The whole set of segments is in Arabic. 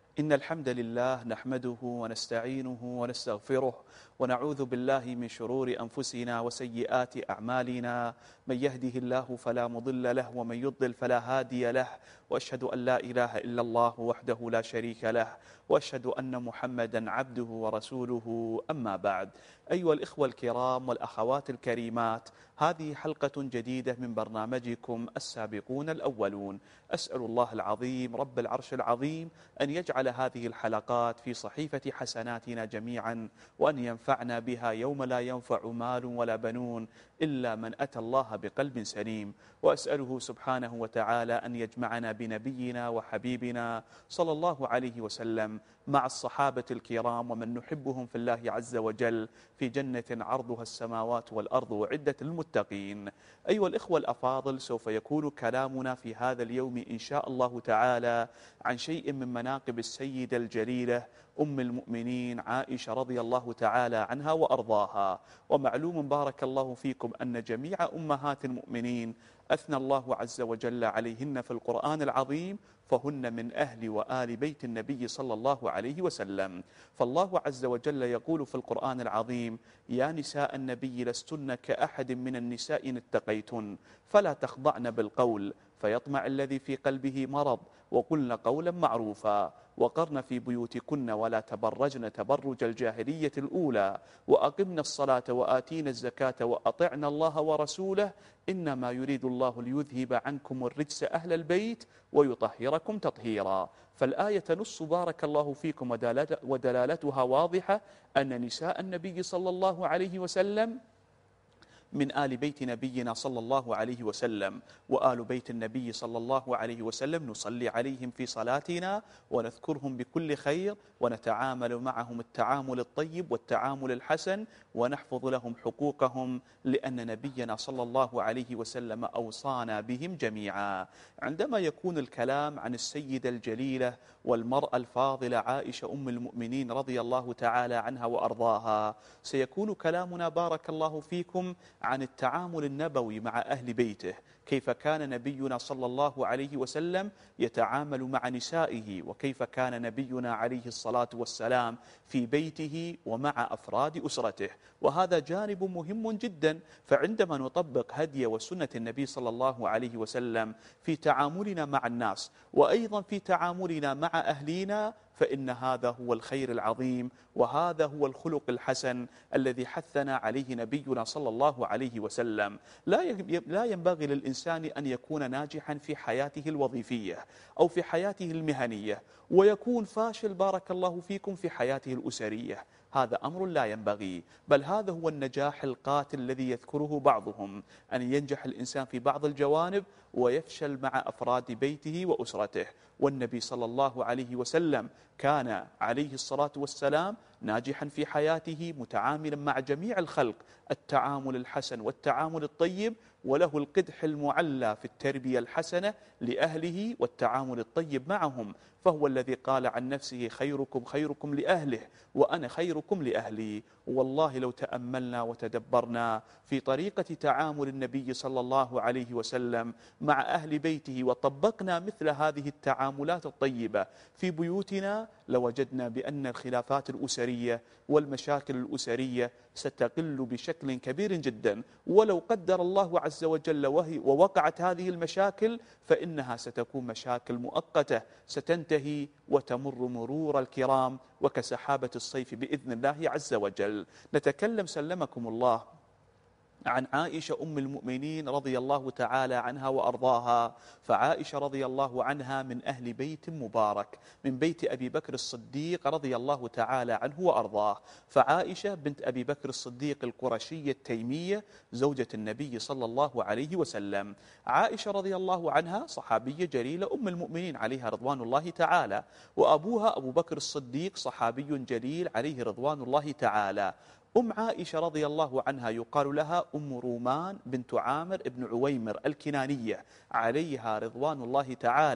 إن الحمد لله نحمده ونستعينه ونستغفره ونعوذ بالله من شرور أنفسنا وسيئات أعمالنا. من يهده الله فلا مضل له ومن يضلل فلا هادي له، وأشهد أن لا إله إلا الله وحده لا شريك له، وأشهد أن محمدا عبده ورسوله. أما بعد، أيها الإخوة الكرام والأخوات الكريمات، هذه حلقة جديدة من برنامجكم السابقون الأولون. أسأل الله العظيم رب العرش العظيم أن يجعل هذه الحلقات في صحيفة حسناتنا جميعا، وأن ينفعنا بها يوم لا ينفع مال ولا بنون إلا من أتى الله بقلب سليم. وأسأله سبحانه وتعالى أن يجمعنا بنبينا وحبيبنا صلى الله عليه وسلم مع الصحابة الكرام ومن نحبهم في الله عز وجل في جنة عرضها السماوات والأرض وعدة للمتقين. أيها الإخوة الأفاضل، سوف يكون كلامنا في هذا اليوم إن شاء الله تعالى عن شيء من مناقب السيدة الجليلة أم المؤمنين عائشة رضي الله تعالى عنها وأرضاها. ومعلوم بارك الله فيكم أن جميع أمهات المؤمنين أثنى الله عز وجل عليهن في القرآن العظيم، فهن من أهل وآل بيت النبي صلى الله عليه وسلم. فالله عز وجل يقول في القرآن العظيم: يا نساء النبي لستن كأحد من النساء إن اتقيتن فلا تخضعن بالقول فيطمع الذي في قلبه مرض وقلن قولا معروفا وقرن في بيوتكن ولا تبرجن تبرج الجاهلية الأولى وأقمن الصلاة وآتين الزكاة وأطعن الله ورسوله إنما يريد الله ليذهب عنكم الرجس أهل البيت ويطهركم تطهيرا. فالآية نص بارك الله فيكم ودلالتها واضحة أن نساء النبي صلى الله عليه وسلم من آل بيت نبينا صلى الله عليه وسلم، وآل بيت النبي صلى الله عليه وسلم نصلي عليهم في صلاتنا ونذكرهم بكل خير ونتعامل معهم التعامل الطيب والتعامل الحسن ونحفظ لهم حقوقهم، لأن نبينا صلى الله عليه وسلم أوصانا بهم جميعا. عندما يكون الكلام عن السيدة الجليلة والمرأة الفاضلة عائشة أم المؤمنين رضي الله تعالى عنها وأرضاها، سيكون كلامنا بارك الله فيكم عن التعامل النبوي مع أهل بيته، كيف كان نبينا صلى الله عليه وسلم يتعامل مع نسائه، وكيف كان نبينا عليه الصلاة والسلام في بيته ومع أفراد أسرته. وهذا جانب مهم جدا، فعندما نطبق هدي وسنة النبي صلى الله عليه وسلم في تعاملنا مع الناس وأيضا في تعاملنا مع أهلينا، فإن هذا هو الخير العظيم، وهذا هو الخلق الحسن الذي حثنا عليه نبينا صلى الله عليه وسلم. لا ينبغي للإنسان أن يكون ناجحا في حياته الوظيفية أو في حياته المهنية ويكون فاشل بارك الله فيكم في حياته الأسرية. هذا أمر لا ينبغي، بل هذا هو النجاح القاتل الذي يذكره بعضهم، أن ينجح الإنسان في بعض الجوانب ويفشل مع أفراد بيته وأسرته. والنبي صلى الله عليه وسلم كان عليه الصلاة والسلام ناجحا في حياته متعاملا مع جميع الخلق التعامل الحسن والتعامل الطيب، وله القدح المعلى في التربية الحسنة لأهله والتعامل الطيب معهم. فهو الذي قال عن نفسه: خيركم خيركم لأهله وأنا خيركم لأهلي. والله لو تأملنا وتدبرنا في طريقة تعامل النبي صلى الله عليه وسلم مع أهل بيته وطبقنا مثل هذه التعاملات الطيبة في بيوتنا، لوجدنا بأن الخلافات الأسرية والمشاكل الأسرية ستقل بشكل كبير جدا. ولو قدر الله عز وجل ووقعت هذه المشاكل فإنها ستكون مشاكل مؤقتة ستنتهي وتمر مرور الكرام وكسحابة الصيف بإذن الله عز وجل. نتكلم سلمكم الله عن عائشة أم المؤمنين رضي الله تعالى عنها وأرضاها. فعائشة رضي الله عنها من أهل بيت مبارك، من بيت أبي بكر الصديق رضي الله تعالى عنه وأرضاه. فعائشة بنت أبي بكر الصديق القرشية التيمية زوجة النبي صلى الله عليه وسلم. عائشة رضي الله عنها صحابية جليلة أم المؤمنين عليها رضوان الله تعالى، وأبوها أبو بكر الصديق صحابي جليل عليه رضوان الله تعالى. أم عائشة رضي الله عنها يقال لها أم رومان بنت عامر بن عويمر الكنانية عليها رضوان الله تعالى.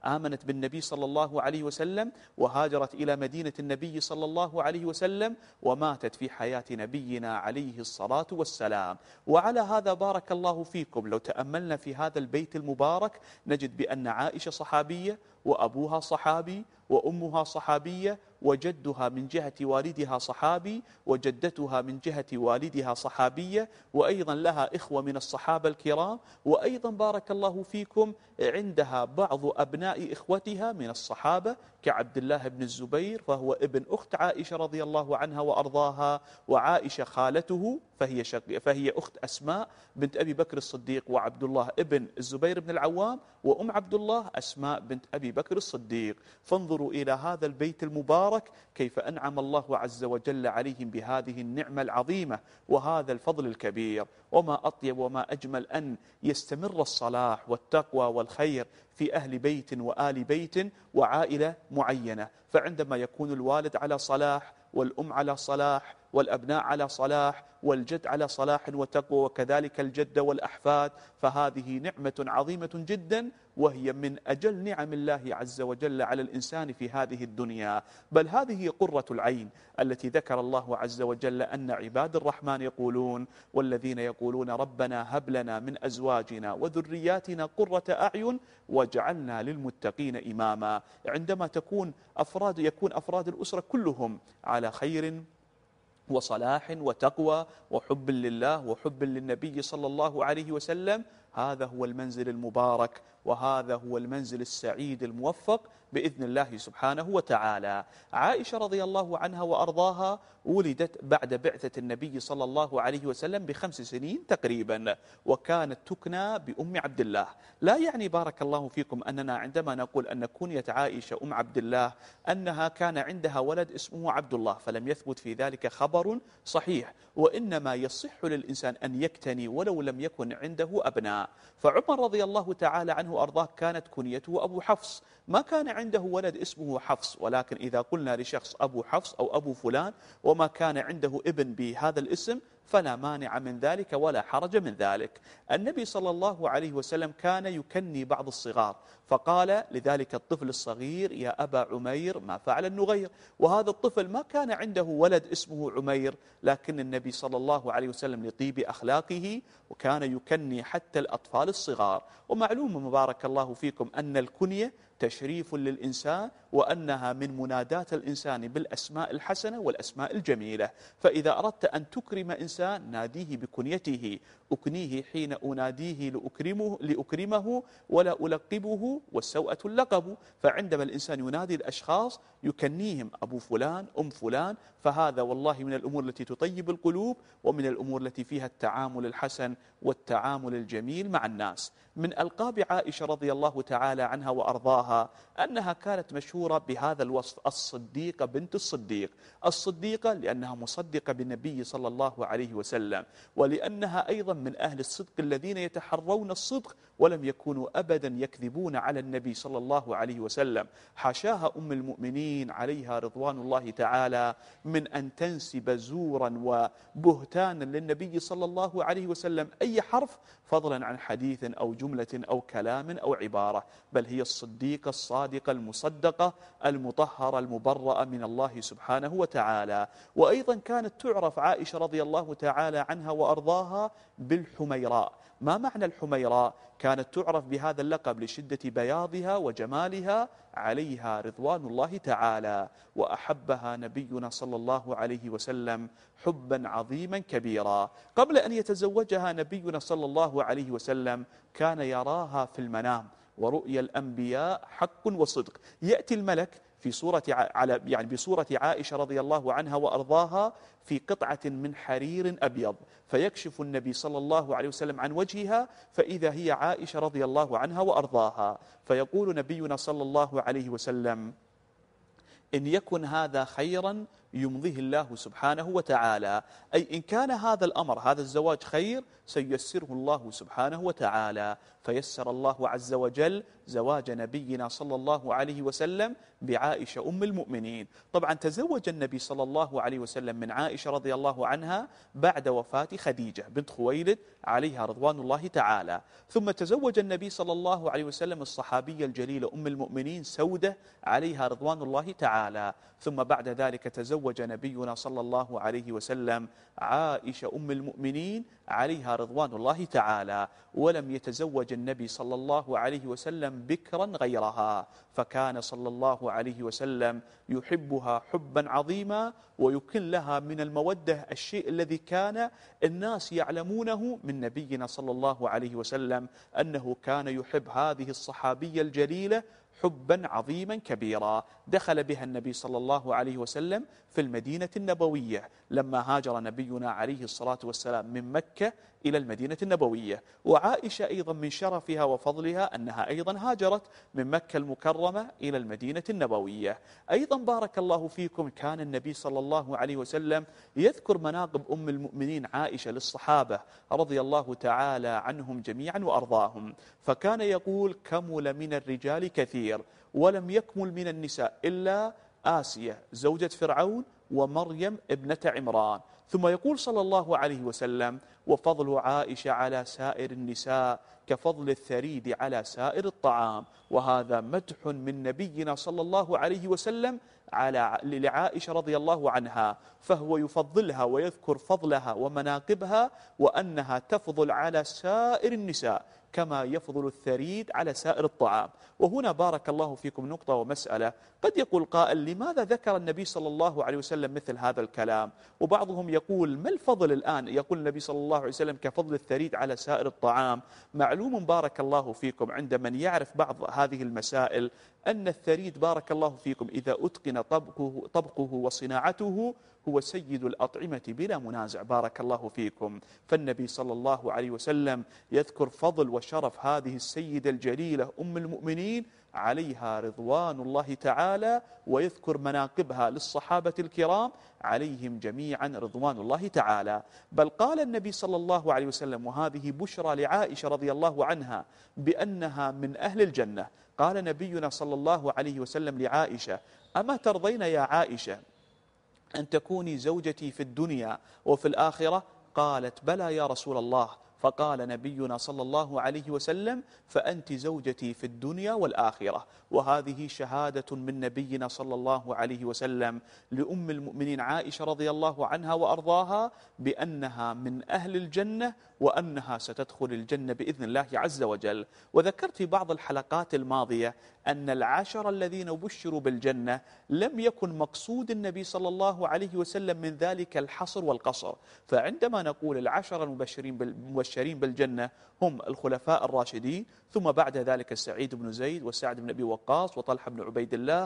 آمنت بالنبي صلى الله عليه وسلم وهاجرت إلى مدينة النبي صلى الله عليه وسلم وماتت في حياة نبينا عليه الصلاة والسلام. وعلى هذا بارك الله فيكم لو تأملنا في هذا البيت المبارك نجد بأن عائشة صحابية، وأبوها صحابي، وأمها صحابية، وجدها من جهة والدها صحابي، وجدتها من جهة والدها صحابية، وأيضا لها إخوة من الصحابة الكرام، وأيضا بارك الله فيكم عندها بعض أبناء إخوتها من الصحابة كعبد الله بن الزبير فهو ابن أخت عائشة رضي الله عنها وأرضاها، وعائشة خالته فهي أخت أسماء بنت أبي بكر الصديق، وعبد الله ابن الزبير بن العوام، وأم عبد الله أسماء بنت أبي بكر الصديق. فانظروا إلى هذا البيت المبارك كيف أنعم الله عز وجل عليهم بهذه النعمة العظيمة وهذا الفضل الكبير. وما أطيب وما أجمل أن يستمر الصلاح والتقوى والخير في أهل بيت وآل بيت وعائلة معينة. فعندما يكون الوالد على صلاح، والأم على صلاح، والأبناء على صلاح، والجد على صلاح وتقوى، وكذلك الجدة والأحفاد، فهذه نعمة عظيمة جدا، وهي من أجل نعم الله عز وجل على الإنسان في هذه الدنيا. بل هذه قرة العين التي ذكر الله عز وجل أن عباد الرحمن يقولون: والذين يقولون ربنا هب لنا من أزواجنا وذرياتنا قرة أعين واجعلنا للمتقين إماما. عندما يكون أفراد الأسرة كلهم على خير وصلاح وتقوى وحب لله وحب للنبي صلى الله عليه وسلم، هذا هو المنزل المبارك، وهذا هو المنزل السعيد الموفق بإذن الله سبحانه وتعالى. عائشة رضي الله عنها وأرضاها ولدت بعد بعثة النبي صلى الله عليه وسلم ب5 سنين تقريبا، وكانت تكنى بأم عبد الله. لا يعني بارك الله فيكم أننا عندما نقول أن كنية عائشة أم عبد الله أنها كان عندها ولد اسمه عبد الله، فلم يثبت في ذلك خبر صحيح، وإنما يصح للإنسان أن يكتني ولو لم يكن عنده أبناء. فعمر رضي الله تعالى عنه وأرضاه كانت كنيته أبو حفص، ما كان عنده ولد اسمه حفص، ولكن إذا قلنا لشخص أبو حفص أو أبو فلان وما كان عنده ابن بهذا الاسم فلا مانع من ذلك ولا حرج من ذلك. النبي صلى الله عليه وسلم كان يكني بعض الصغار، فقال لذلك الطفل الصغير: يا أبا عمير ما فعل النغير. وهذا الطفل ما كان عنده ولد اسمه عمير، لكن النبي صلى الله عليه وسلم لطيب أخلاقه وكان يكني حتى الأطفال الصغار. ومعلوم مبارك الله فيكم أن الكنية تشريف للإنسان، وأنها من منادات الإنسان بالأسماء الحسنة والأسماء الجميلة. فإذا أردت أن تكرم إنسان ناديه بكنيته: أكنيه حين أناديه لأكرمه ولا ألقبه والسوءة اللقب. فعندما الإنسان ينادي الأشخاص يكنيهم أبو فلان أم فلان، فهذا والله من الأمور التي تطيب القلوب، ومن الأمور التي فيها التعامل الحسن والتعامل الجميل مع الناس. من ألقاب عائشة رضي الله تعالى عنها وأرضاها أنها كانت مشهورة بهذا الوصف: الصديقة بنت الصديق. الصديقة لأنها مصدقة بالنبي صلى الله عليه وسلم، ولأنها أيضا من أهل الصدق الذين يتحرون الصدق ولم يكونوا أبدا يكذبون على النبي صلى الله عليه وسلم. حاشاها أم المؤمنين عليها رضوان الله تعالى من أن تنسب زورا وبهتانا للنبي صلى الله عليه وسلم أي حرف، فضلا عن حديث أو جملة أو كلام أو عبارة، بل هي الصديقة الصادقة المصدقة المطهرة المبرأة من الله سبحانه وتعالى. وأيضا كانت تعرف عائشة رضي الله تعالى عنها وأرضاها بالحميراء. ما معنى الحميراء؟ كانت تعرف بهذا اللقب لشدة بياضها وجمالها عليها رضوان الله تعالى، وأحبها نبينا صلى الله عليه وسلم حبا عظيما كبيرا. قبل أن يتزوجها نبينا صلى الله عليه وسلم كان يراها في المنام، ورؤيا الأنبياء حق وصدق. يأتي الملك في بصورة عائشة رضي الله عنها وأرضاها في قطعة من حرير أبيض، فيكشف النبي صلى الله عليه وسلم عن وجهها فإذا هي عائشة رضي الله عنها وأرضاها، فيقول نبينا صلى الله عليه وسلم: إن يكن هذا خيرا يمضيه الله سبحانه وتعالى. أي إن كان هذا الأمر، هذا الزواج خير، سيسره الله سبحانه وتعالى. فيسر الله عز وجل زواج نبينا صلى الله عليه وسلم بعائشة أم المؤمنين. طبعا تزوج النبي صلى الله عليه وسلم من عائشة رضي الله عنها بعد وفاة خديجة بنت خويلد عليها رضوان الله تعالى. ثم تزوج النبي صلى الله عليه وسلم الصحابية الجليلة أم المؤمنين سودة عليها رضوان الله تعالى. ثم بعد ذلك تزوج نبينا صلى الله عليه وسلم عائشة أم المؤمنين عليها رضوان الله تعالى. ولم يتزوج النبي صلى الله عليه وسلم بكرا غيرها، فكان صلى الله عليه وسلم يحبها حبا عظيما، ويكن لها من المودة الشيء الذي كان الناس يعلمونه من نبينا صلى الله عليه وسلم، أنه كان يحب هذه الصحابية الجليلة حبا عظيما كبيرا. دخل بها النبي صلى الله عليه وسلم في المدينة النبوية لما هاجر نبينا عليه الصلاة والسلام من مكة إلى المدينة النبوية. وعائشة أيضا من شرفها وفضلها أنها أيضا هاجرت من مكة المكرمة إلى المدينة النبوية. أيضا بارك الله فيكم كان النبي صلى الله عليه وسلم يذكر مناقب أم المؤمنين عائشة للصحابة رضي الله تعالى عنهم جميعا وأرضاهم. فكان يقول: كمل من الرجال كثير ولم يكمل من النساء إلا آسية زوجة فرعون ومريم ابنة عمران. ثم يقول صلى الله عليه وسلم: وفضل عائشة على سائر النساء كفضل الثريد على سائر الطعام. وهذا مدح من نبينا صلى الله عليه وسلم لعائشة رضي الله عنها، فهو يفضلها ويذكر فضلها ومناقبها، وأنها تفضل على سائر النساء كما يفضل الثريد على سائر الطعام. وهنا بارك الله فيكم نقطة ومسألة. قد يقول قائل: لماذا ذكر النبي صلى الله عليه وسلم مثل هذا الكلام؟ وبعضهم يقول: ما الفضل الآن؟ يقول النبي صلى الله عليه وسلم كفضل الثريد على سائر الطعام. معلوم بارك الله فيكم عند من يعرف بعض هذه المسائل أن الثريد بارك الله فيكم إذا أتقن طبقه وصناعته هو سيد الأطعمة بلا منازع بارك الله فيكم. فالنبي صلى الله عليه وسلم يذكر فضل وشرف هذه السيدة الجليلة أم المؤمنين عليها رضوان الله تعالى، ويذكر مناقبها للصحابة الكرام عليهم جميعا رضوان الله تعالى. بل قال النبي صلى الله عليه وسلم، وهذه بشرى لعائشة رضي الله عنها بأنها من أهل الجنة، قال نبينا صلى الله عليه وسلم لعائشة: أما ترضين يا عائشة أن تكوني زوجتي في الدنيا وفي الآخرة؟ قالت: بلى يا رسول الله. فقال نبينا صلى الله عليه وسلم: فأنت زوجتي في الدنيا والآخرة. وهذه شهادة من نبينا صلى الله عليه وسلم لأم المؤمنين عائشة رضي الله عنها وأرضاها بأنها من أهل الجنة، وأنها ستدخل الجنة بإذن الله عز وجل. وذكرت في بعض الحلقات الماضية أن العشر الذين بشروا بالجنة لم يكن مقصود النبي صلى الله عليه وسلم من ذلك الحصر والقصر. فعندما نقول العشر المبشرين بالجنة هم الخلفاء الراشدين، ثم بعد ذلك السعيد بن زيد وسعد بن أبي وقاص وطلحة بن عبيد الله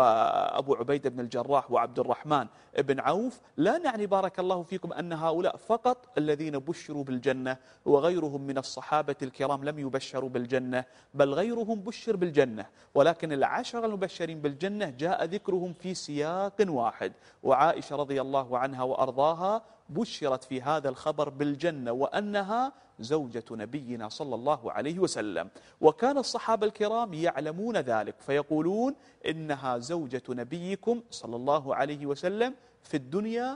وأبو عبيدة بن الجراح وعبد الرحمن بن عوف، لا نعني بارك الله فيكم أن هؤلاء فقط الذين بشروا بالجنة، وغيرهم من الصحابة الكرام لم يبشروا بالجنة، بل غيرهم بشر بالجنة. ولكن العشر المبشرين بالجنة جاء ذكرهم في سياق واحد. وعائشة رضي الله عنها وأرضاها بشرت في هذا الخبر بالجنة، وأنها زوجة نبينا صلى الله عليه وسلم. وكان الصحابة الكرام يعلمون ذلك، فيقولون: إنها زوجة نبيكم صلى الله عليه وسلم في الدنيا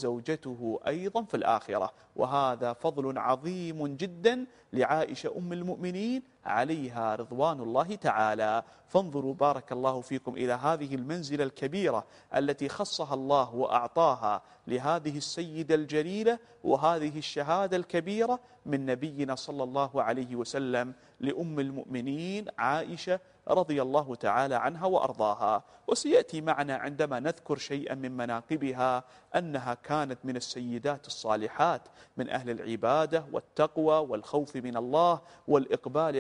وزوجته أيضا في الآخرة. وهذا فضل عظيم جدا لعائشة أم المؤمنين عليها رضوان الله تعالى. فانظروا بارك الله فيكم إلى هذه المنزلة الكبيرة التي خصها الله وأعطاها لهذه السيدة الجليلة، وهذه الشهادة الكبيرة من نبينا صلى الله عليه وسلم لأم المؤمنين عائشة رضي الله تعالى عنها وأرضاها. وسيأتي معنا عندما نذكر شيئا من مناقبها أنها كانت من السيدات الصالحات من أهل العبادة والتقوى والخوف من الله والإقبال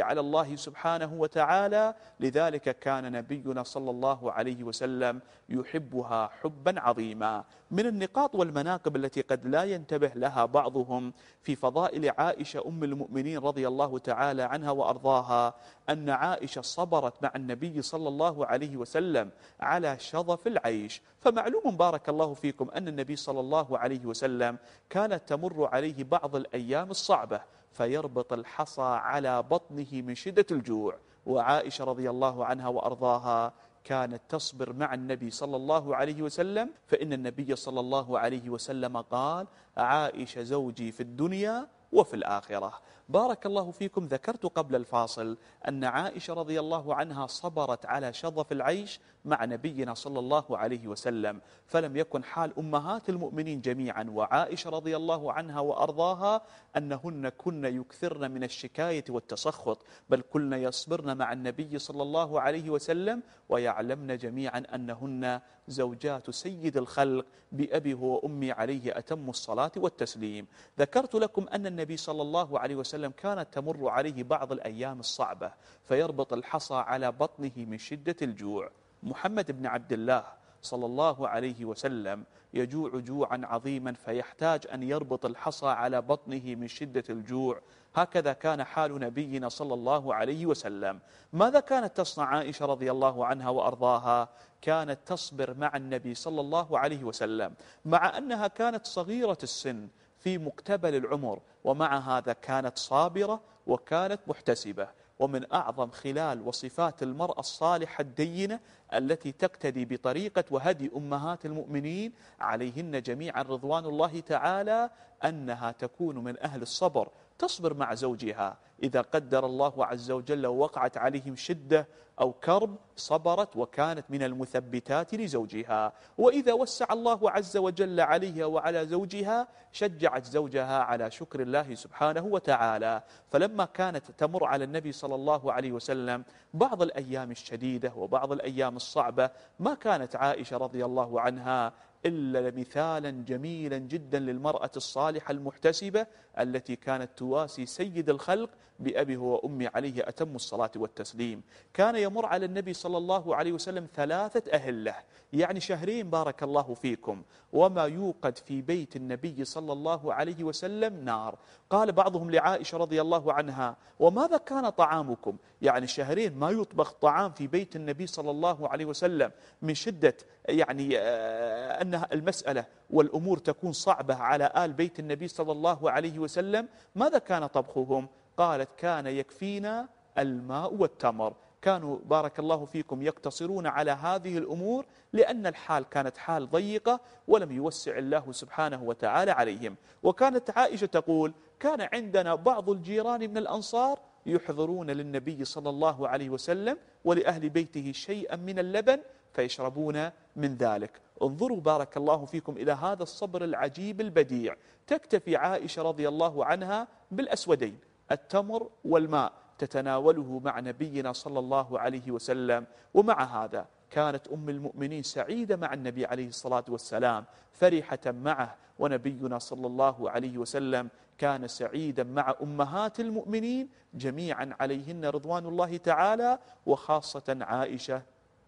على الله سبحانه وتعالى. لذلك كان نبينا صلى الله عليه وسلم يحبها حبا عظيما. من النقاط والمناقب التي قد لا ينتبه لها بعضهم في فضائل عائشة أم المؤمنين رضي الله تعالى عنها وأرضاها أن عائشة صبرت مع النبي صلى الله عليه وسلم على شظف العيش. فمعلوم بارك الله فيكم أن النبي صلى الله عليه وسلم كانت تمر عليه بعض الأيام الصعبة فيربط الحصى على بطنه من شدة الجوع، وعائشة رضي الله عنها وأرضاها كانت تصبر مع النبي صلى الله عليه وسلم، فإن النبي صلى الله عليه وسلم قال: عائشة زوجي في الدنيا وفي الآخرة. بارك الله فيكم، ذكرت قبل الفاصل أن عائشة رضي الله عنها صبرت على شظف العيش مع نبينا صلى الله عليه وسلم، فلم يكن حال أمهات المؤمنين جميعا وعائشة رضي الله عنها وأرضاها أنهن كن يكثرن من الشكاية والتسخط، بل كن يصبرن مع النبي صلى الله عليه وسلم ويعلمن جميعا أنهن زوجات سيد الخلق بأبي وأمي عليه أتم الصلاة والتسليم. ذكرت لكم أن النبي صلى الله عليه وسلم كانت تمر عليه بعض الأيام الصعبة فيربط الحصى على بطنه من شدة الجوع. محمد بن عبد الله صلى الله عليه وسلم يجوع جوعا عظيما فيحتاج أن يربط الحصى على بطنه من شدة الجوع. هكذا كان حال نبينا صلى الله عليه وسلم. ماذا كانت تصنع عائشة رضي الله عنها وأرضاها؟ كانت تصبر مع النبي صلى الله عليه وسلم، مع أنها كانت صغيرة السن في مقتبل العمر، ومع هذا كانت صابرة وكانت محتسبة. ومن أعظم خلال وصفات المرأة الصالحة الدينة التي تقتدي بطريقة وهدي أمهات المؤمنين عليهن جميعا رضوان الله تعالى أنها تكون من أهل الصبر، تصبر مع زوجها إذا قدر الله عز وجل وقعت عليهم شدة أو كرب صبرت وكانت من المثبتات لزوجها، وإذا وسع الله عز وجل عليها وعلى زوجها شجعت زوجها على شكر الله سبحانه وتعالى. فلما كانت تمر على النبي صلى الله عليه وسلم بعض الأيام الشديدة وبعض الأيام الصعبة ما كانت عائشة رضي الله عنها إلا مثالا جميلا جدا للمرأة الصالحة المحتسبة التي كانت تواسي سيد الخلق بأبيه وأمي عليه أتم الصلاة والتسليم. كان يمر على النبي صلى الله عليه وسلم 3 أهلة، يعني شهرين بارك الله فيكم، وما يوقد في بيت النبي صلى الله عليه وسلم نار. قال بعضهم لعائشة رضي الله عنها: وماذا كان طعامكم؟ يعني شهرين ما يطبخ طعام في بيت النبي صلى الله عليه وسلم من شدة يعني أنها المسألة والأمور تكون صعبة على آل بيت النبي صلى الله عليه وسلم. ماذا كان طبخهم؟ قالت: كان يكفينا الماء والتمر. كانوا بارك الله فيكم يقتصرون على هذه الأمور لأن الحال كانت حال ضيقة ولم يوسع الله سبحانه وتعالى عليهم. وكانت عائشة تقول: كان عندنا بعض الجيران من الأنصار يحضرون للنبي صلى الله عليه وسلم ولأهل بيته شيئا من اللبن فيشربون من ذلك. انظروا بارك الله فيكم إلى هذا الصبر العجيب البديع. تكتفي عائشة رضي الله عنها بالأسودين التمر والماء تتناوله مع نبينا صلى الله عليه وسلم، ومع هذا كانت أم المؤمنين سعيدة مع النبي عليه الصلاة والسلام، فرحة معه، ونبينا صلى الله عليه وسلم كان سعيدا مع أمهات المؤمنين جميعا عليهن رضوان الله تعالى، وخاصة عائشة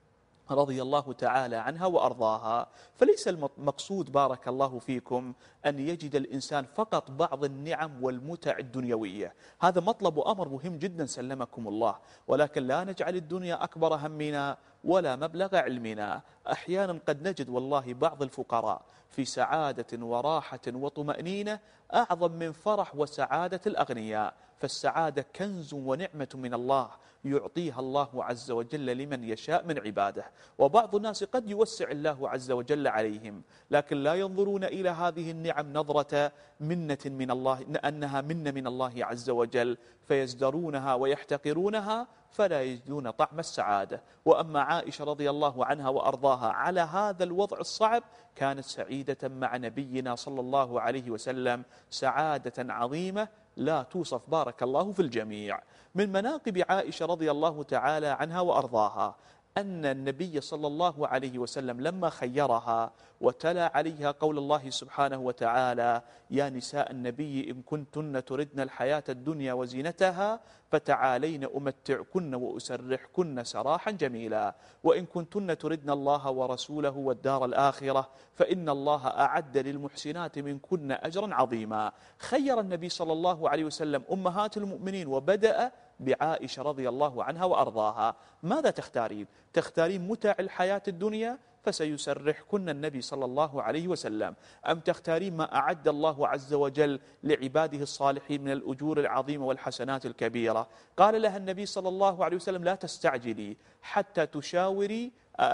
رضي الله تعالى عنها وأرضاها. فليس المقصود بارك الله فيكم أن يجد الإنسان فقط بعض النعم والمتع الدنيوية، هذا مطلب وأمر مهم جدا سلمكم الله، ولكن لا نجعل الدنيا أكبر همنا ولا مبلغ علمنا. أحيانا قد نجد والله بعض الفقراء في سعادة وراحة وطمأنينة أعظم من فرح وسعادة الأغنياء. فالسعادة كنز ونعمة من الله يعطيها الله عز وجل لمن يشاء من عباده، وبعض الناس قد يوسع الله عز وجل عليهم لكن لا ينظرون إلى هذه النعم نظرة منة من الله، أنها منة من الله عز وجل، فيزدرونها ويحتقرونها فلا يجدون طعم السعادة. وأما عائشة رضي الله عنها وأرضاها على هذا الوضع الصعب كانت سعيدة مع نبينا صلى الله عليه وسلم سعادة عظيمة لا توصف بارك الله في الجميع. من مناقب عائشة رضي الله تعالى عنها وأرضاها أن النبي صلى الله عليه وسلم لما خيرها وتلا عليها قول الله سبحانه وتعالى: يا نساء النبي إن كنتن تردن الحياة الدنيا وزينتها فتعالين أمتعكن وأسرحكن سراحا جميلا، وإن كنتن تردن الله ورسوله والدار الآخرة فإن الله أعد للمحسنات منكن أجرا عظيما. خير النبي صلى الله عليه وسلم أمهات المؤمنين وبدأ بعائشة رضي الله عنها وأرضاها. ماذا تختارين؟ تختارين متاع الحياة الدنيا فسيسرحكن النبي صلى الله عليه وسلم، أم تختارين ما أعد الله عز وجل لعباده الصالحين من الأجور العظيمة والحسنات الكبيرة؟ قال لها النبي صلى الله عليه وسلم: لا تستعجلي حتى تشاوري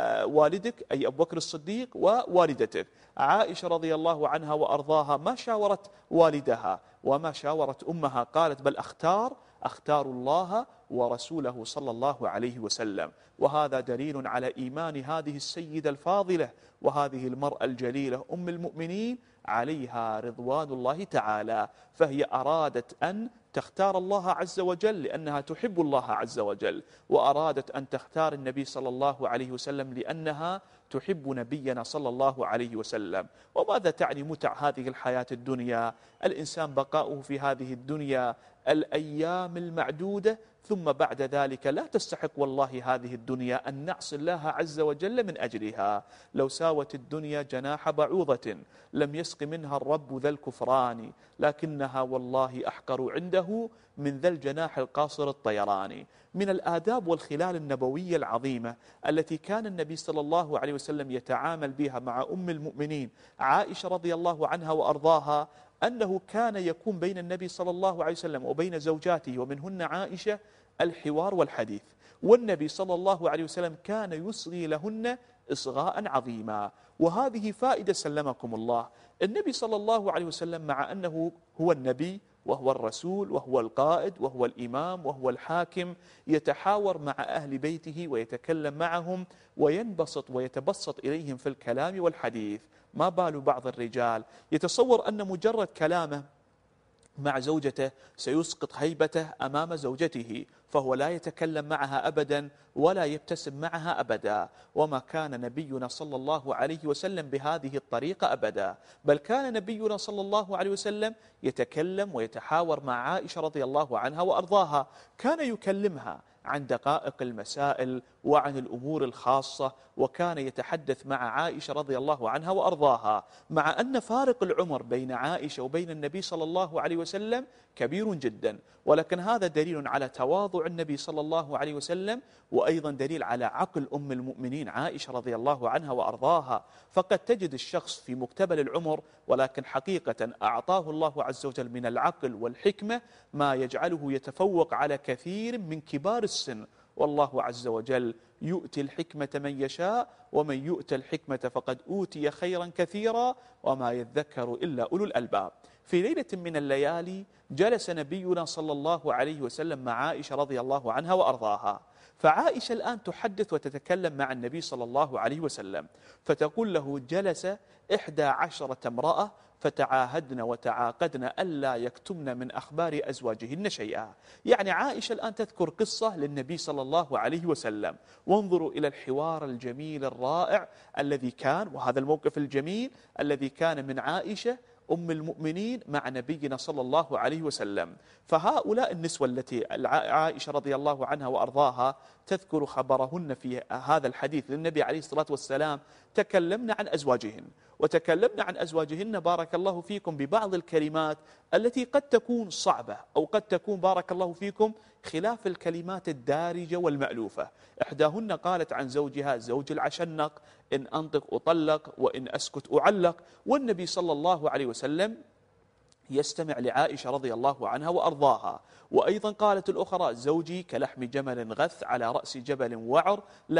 والدك أي أبو بكر الصديق ووالدتك. عائشة رضي الله عنها وأرضاها ما شاورت والدها وما شاورت أمها، قالت: بل أختار الله ورسوله صلى الله عليه وسلم. وهذا دليل على إيمان هذه السيدة الفاضلة وهذه المرأة الجليلة أم المؤمنين عليها رضوان الله تعالى، فهي أرادت أن تختار الله عز وجل لأنها تحب الله عز وجل، وأرادت أن تختار النبي صلى الله عليه وسلم لأنها تحب نبينا صلى الله عليه وسلم. وماذا تعني متع هذه الحياة الدنيا؟ الإنسان بقاؤه في هذه الدنيا الأيام المعدودة، ثم بعد ذلك لا تستحق والله هذه الدنيا أن نعصي الله عز وجل من أجلها. لو ساوت الدنيا جناح بعوضة لم يسق منها الرب ذا الكفران، لكنها والله أحقر عنده من ذا الجناح القاصر الطيران. من الآداب والخلال النبوية العظيمة التي كان النبي صلى الله عليه وسلم يتعامل بها مع أم المؤمنين عائشة رضي الله عنها وأرضاها، أنه كان يكون بين النبي صلى الله عليه وسلم وبين زوجاته ومنهن عائشة الحوار والحديث، والنبي صلى الله عليه وسلم كان يصغي لهن إصغاء عظيما. وهذه فائدة سلمكم الله. النبي صلى الله عليه وسلم مع أنه هو النبي وهو الرسول وهو القائد وهو الإمام وهو الحاكم، يتحاور مع أهل بيته ويتكلم معهم وينبسط ويتبسط إليهم في الكلام والحديث. ما بال بعض الرجال يتصور أن مجرد كلامه مع زوجته سيسقط هيبته أمام زوجته، فهو لا يتكلم معها أبدا ولا يبتسم معها أبدا. وما كان نبينا صلى الله عليه وسلم بهذه الطريقة أبدا، بل كان نبينا صلى الله عليه وسلم يتكلم ويتحاور مع عائشة رضي الله عنها وأرضاها. كان يكلمها عن دقائق المسائل وعن الأمور الخاصة، وكان يتحدث مع عائشة رضي الله عنها وأرضاها، مع أن فارق العمر بين عائشة وبين النبي صلى الله عليه وسلم كبير جدا، ولكن هذا دليل على تواضع النبي صلى الله عليه وسلم، وأيضا دليل على عقل أم المؤمنين عائشة رضي الله عنها وأرضاها. فقد تجد الشخص في مقتبل العمر ولكن حقيقة أعطاه الله عز وجل من العقل والحكمة ما يجعله يتفوق على كثير من كبار السن، والله عز وجل يؤتي الحكمة من يشاء ومن يؤتى الحكمة فقد أوتي خيرا كثيرا وما يذكر إلا أولو الألباب. في ليلة من الليالي جلس نبينا صلى الله عليه وسلم مع عائشة رضي الله عنها وأرضاها، فعائشة الآن تحدث وتتكلم مع النبي صلى الله عليه وسلم، فتقول له: جلس 11 امرأة فتعاهدن وتعاقدن ألا يكتمن من أخبار أزواجهن شيئا. يعني عائشة الآن تذكر قصة للنبي صلى الله عليه وسلم. وانظروا إلى الحوار الجميل الرائع الذي كان، وهذا الموقف الجميل الذي كان من عائشة أم المؤمنين مع نبينا صلى الله عليه وسلم. فهؤلاء النسوة التي عائشة رضي الله عنها وأرضاها تذكر خبرهن في هذا الحديث للنبي عليه الصلاة والسلام، تكلمنا عن أزواجهن، وتكلمنا عن أزواجهن بارك الله فيكم ببعض الكلمات التي قد تكون صعبة أو قد تكون بارك الله فيكم خلاف الكلمات الدارجة والمألوفة. إحداهن قالت عن زوجها: زوج العشنق، إن أنطق أطلق وإن أسكت أعلق. والنبي صلى الله عليه وسلم يستمع لعائشة رضي الله عنها وأرضاها. وأيضا قالت الأخرى: زوجي كلحم جمل غث على رأس جبل وعر،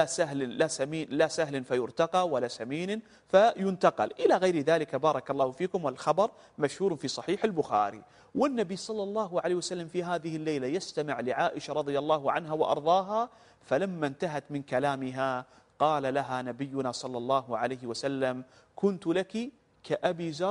لا سهل فيرتقى ولا سمين فينتقل، إلى غير ذلك بارك الله فيكم، والخبر مشهور في صحيح البخاري. والنبي صلى الله عليه وسلم في هذه الليلة يستمع لعائشة رضي الله عنها وأرضاها، فلما انتهت من كلامها قال لها نبينا صلى الله عليه وسلم: كنت لك كأبي زرع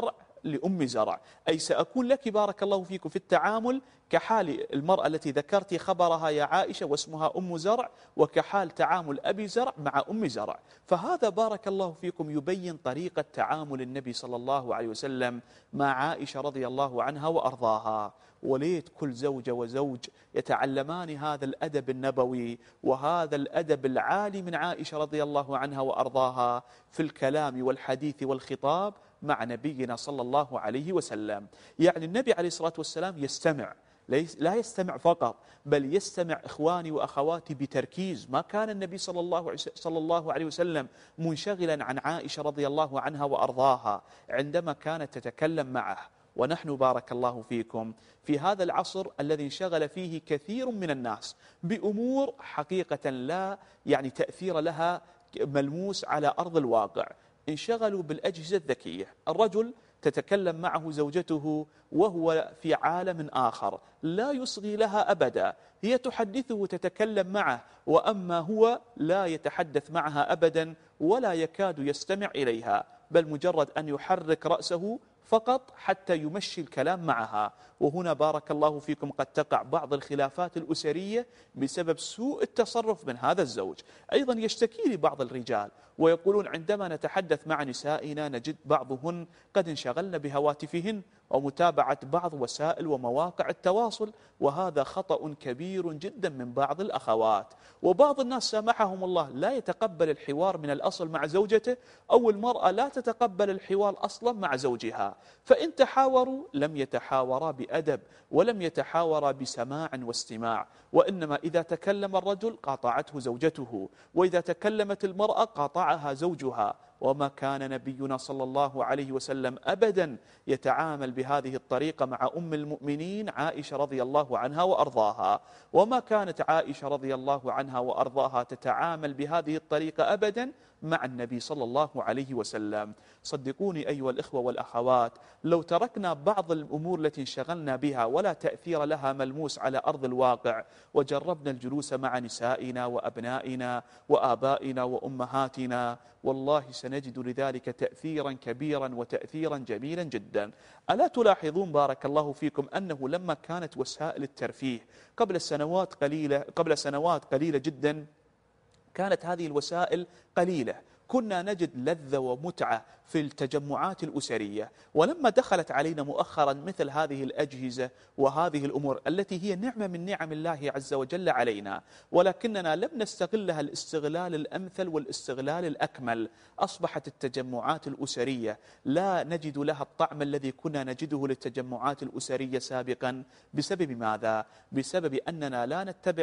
لأم زرع، أي سأكون لك بارك الله فيكم في التعامل كحال المرأة التي ذكرت خبرها يا عائشة واسمها أم زرع، وكحال تعامل أبي زرع مع أم زرع. فهذا بارك الله فيكم يبين طريقة تعامل النبي صلى الله عليه وسلم مع عائشة رضي الله عنها وأرضاها. وليت كل زوجة وزوج يتعلمان هذا الأدب النبوي وهذا الأدب العالي من عائشة رضي الله عنها وأرضاها في الكلام والحديث والخطاب مع نبينا صلى الله عليه وسلم. يعني النبي عليه الصلاة والسلام يستمع، لا يستمع فقط، بل يستمع إخواني وأخواتي بتركيز. ما كان النبي صلى الله عليه وسلم منشغلا عن عائشة رضي الله عنها وأرضاها عندما كانت تتكلم معه. ونحن بارك الله فيكم في هذا العصر الذي انشغل فيه كثير من الناس بأمور حقيقة لا يعني تأثير لها ملموس على أرض الواقع، انشغلوا بالأجهزة الذكية. الرجل تتكلم معه زوجته وهو في عالم آخر لا يصغي لها أبدا، هي تحدثه وتتكلم معه، وأما هو لا يتحدث معها أبدا ولا يكاد يستمع إليها، بل مجرد أن يحرك رأسه فقط حتى يمشي الكلام معها. وهنا بارك الله فيكم قد تقع بعض الخلافات الأسرية بسبب سوء التصرف من هذا الزوج. أيضا يشتكي لي بعض الرجال ويقولون عندما نتحدث مع نسائنا نجد بعضهن قد انشغلن بهواتفهن ومتابعة بعض وسائل ومواقع التواصل، وهذا خطأ كبير جدا من بعض الأخوات. وبعض الناس سامحهم الله لا يتقبل الحوار من الأصل مع زوجته، أو المرأة لا تتقبل الحوار أصلا مع زوجها، فإن تحاوروا لم يتحاورا بأدب ولم يتحاورا بسماع واستماع، وإنما إذا تكلم الرجل قاطعته زوجته، وإذا تكلمت المرأة قاطعها زوجها. وما كان نبينا صلى الله عليه وسلم أبدا يتعامل بهذه الطريقة مع أم المؤمنين عائشة رضي الله عنها وأرضاها، وما كانت عائشة رضي الله عنها وأرضاها تتعامل بهذه الطريقة أبدا مع النبي صلى الله عليه وسلم. صدقوني أيها الإخوة والأخوات، لو تركنا بعض الأمور التي انشغلنا بها ولا تأثير لها ملموس على أرض الواقع، وجربنا الجلوس مع نسائنا وأبنائنا وآبائنا وأمهاتنا، والله سنجد لذلك تأثيرا كبيرا وتأثيرا جميلا جدا. ألا تلاحظون بارك الله فيكم أنه لما كانت وسائل الترفيه قبل سنوات قليلة جدا كانت هذه الوسائل قليلة، كنا نجد لذة ومتعة في التجمعات الأسرية. ولما دخلت علينا مؤخرا مثل هذه الأجهزة وهذه الأمور التي هي نعمة من نعم الله عز وجل علينا، ولكننا لم نستغلها الاستغلال الأمثل والاستغلال الأكمل، أصبحت التجمعات الأسرية لا نجد لها الطعم الذي كنا نجده للتجمعات الأسرية سابقا. بسبب ماذا؟ بسبب أننا لا نتبع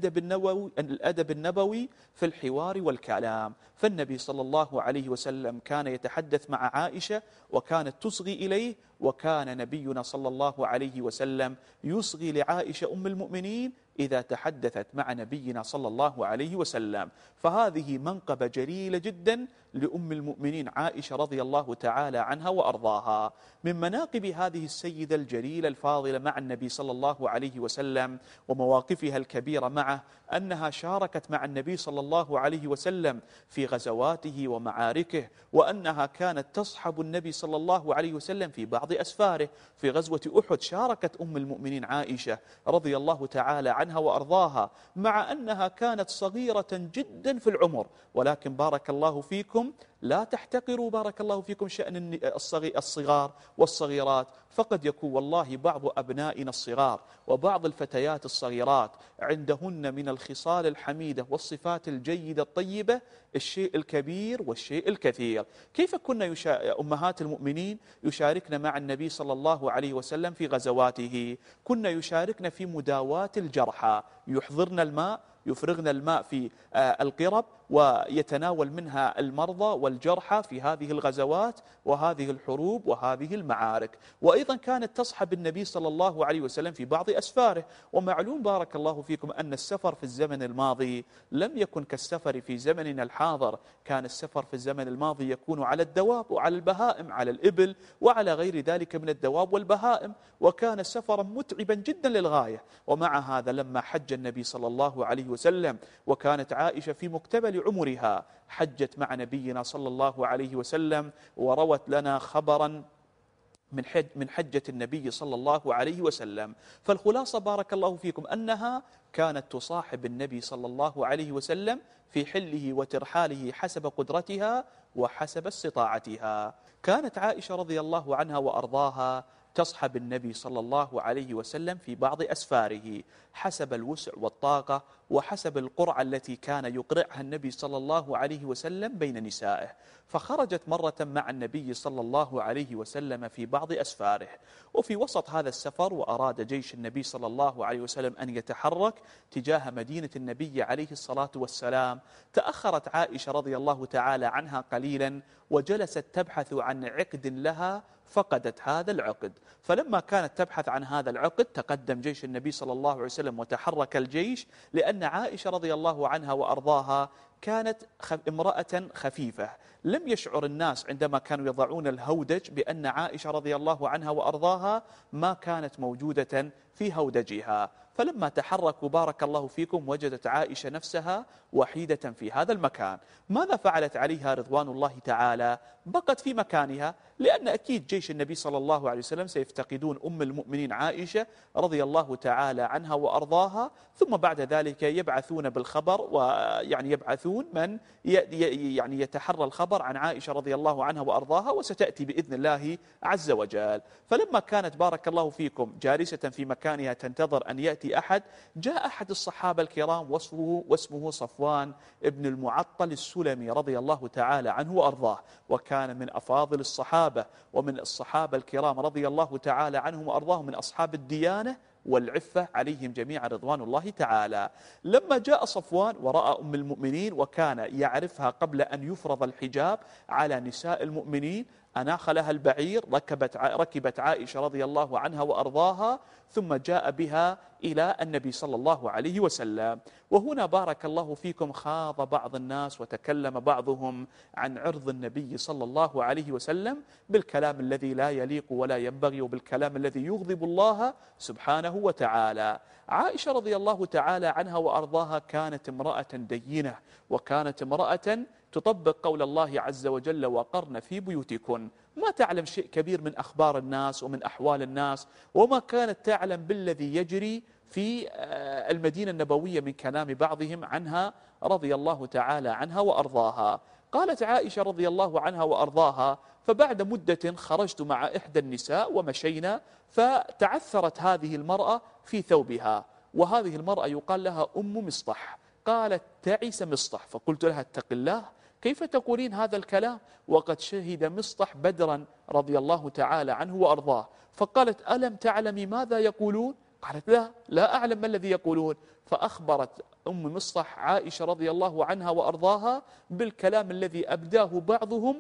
الأدب النبوي في الحوار والكلام. فالنبي صلى الله عليه وسلم كان يتحدث مع عائشة وكانت تصغي إليه، وكان نبينا صلى الله عليه وسلم يصغي لعائشة أم المؤمنين إذا تحدثت مع نبينا صلى الله عليه وسلم. فهذه منقبة جليلة جدا لأم المؤمنين عائشة رضي الله تعالى عنها وأرضاها. من مناقب هذه السيدة الجليلة الفاضلة مع النبي صلى الله عليه وسلم ومواقفها الكبيرة معه أنها شاركت مع النبي صلى الله عليه وسلم في غزواته ومعاركه، وأنها كانت تصحب النبي صلى الله عليه وسلم في بعض أسفاره. في غزوة أحد شاركت أم المؤمنين عائشة رضي الله تعالى عنها وأرضاها، مع أنها كانت صغيرة جدا في العمر، ولكن بارك الله فيكم لا تحتقروا بارك الله فيكم شأن الصغار والصغيرات، فقد يكون والله بعض أبنائنا الصغار وبعض الفتيات الصغيرات عندهن من الخصال الحميدة والصفات الجيدة الطيبة الشيء الكبير والشيء الكثير. كيف كنا أمهات المؤمنين يشاركن مع النبي صلى الله عليه وسلم في غزواته؟ كنا يشاركن في مداواة الجرحى، يحضرن الماء، يفرغن الماء في القرب ويتناول منها المرضى والجرحى في هذه الغزوات وهذه الحروب وهذه المعارك. وأيضا كانت تصحب النبي صلى الله عليه وسلم في بعض أسفاره. ومعلوم بارك الله فيكم أن السفر في الزمن الماضي لم يكن كالسفر في زمننا الحاضر. كان السفر في الزمن الماضي يكون على الدواب وعلى البهائم، على الإبل وعلى غير ذلك من الدواب والبهائم، وكان سفرا متعبا جدا للغاية. ومع هذا لما حج النبي صلى الله عليه وسلم وكانت عائشة في مقتبل عمرها حجت مع نبينا صلى الله عليه وسلم، وروت لنا خبرا من حجة النبي صلى الله عليه وسلم. فالخلاصة بارك الله فيكم أنها كانت تصاحب النبي صلى الله عليه وسلم في حله وترحاله حسب قدرتها وحسب استطاعتها. كانت عائشة رضي الله عنها وأرضاها تصحب النبي صلى الله عليه وسلم في بعض أسفاره حسب الوسع والطاقة وحسب القرعة التي كان يقرعها النبي صلى الله عليه وسلم بين نسائه. فخرجت مرة مع النبي صلى الله عليه وسلم في بعض أسفاره، وفي وسط هذا السفر وأراد جيش النبي صلى الله عليه وسلم أن يتحرك تجاه مدينة النبي عليه الصلاة والسلام، تأخرت عائشة رضي الله تعالى عنها قليلا وجلست تبحث عن عقد لها، فقدت هذا العقد. فلما كانت تبحث عن هذا العقد تقدم جيش النبي صلى الله عليه وسلم وتحرك الجيش، لأن عائشة رضي الله عنها وأرضاها كانت امرأة خفيفة. لم يشعر الناس عندما كانوا يضعون الهودج بأن عائشة رضي الله عنها وأرضاها ما كانت موجودة في هودجها. فلما تحركوا بارك الله فيكم وجدت عائشة نفسها وحيدة في هذا المكان. ماذا فعلت عليها رضوان الله تعالى؟ بقت في مكانها، لأن أكيد جيش النبي صلى الله عليه وسلم سيفتقدون أم المؤمنين عائشة رضي الله تعالى عنها وأرضاها، ثم بعد ذلك يبعثون بالخبر، ويعني يبعثون من يعني يتحرى الخبر عن عائشة رضي الله عنها وأرضاها، وستأتي بإذن الله عز وجل. فلما كانت بارك الله فيكم جالسة في مكانها تنتظر أن يأتي أحد، جاء أحد الصحابة الكرام واسمه صفوان ابن المعطل السلمي رضي الله تعالى عنه وأرضاه، وكان من أفاضل الصحابة ومن الصحابة الكرام رضي الله تعالى عنهم وأرضاهم، من أصحاب الديانة والعفة عليهم جميعا رضوان الله تعالى. لما جاء صفوان ورأى أم المؤمنين وكان يعرفها قبل أن يفرض الحجاب على نساء المؤمنين، أناخ لها البعير، ركبت عائشة رضي الله عنها وأرضاها، ثم جاء بها إلى النبي صلى الله عليه وسلم. وهنا بارك الله فيكم خاض بعض الناس وتكلم بعضهم عن عرض النبي صلى الله عليه وسلم بالكلام الذي لا يليق ولا ينبغي، وبالكلام الذي يغضب الله سبحانه وتعالى. عائشة رضي الله تعالى عنها وأرضاها كانت امرأة دينة، وكانت امرأة تطبق قول الله عز وجل: وقرن في بيوتكن. ما تعلم شيء كبير من أخبار الناس ومن أحوال الناس، وما كانت تعلم بالذي يجري في المدينة النبوية من كلام بعضهم عنها رضي الله تعالى عنها وأرضاها. قالت عائشة رضي الله عنها وأرضاها: فبعد مدة خرجت مع إحدى النساء ومشينا، فتعثرت هذه المرأة في ثوبها، وهذه المرأة يقال لها أم مصطح. قالت: تعس مصطح. فقلت لها: اتق الله، كيف تقولين هذا الكلام وقد شهد مصطح بدرا رضي الله تعالى عنه وأرضاه؟ فقالت: ألم تعلمي ماذا يقولون؟ قالت: لا أعلم ما الذي يقولون. فأخبرت أم مصطح عائشة رضي الله عنها وأرضاها بالكلام الذي أبداه بعضهم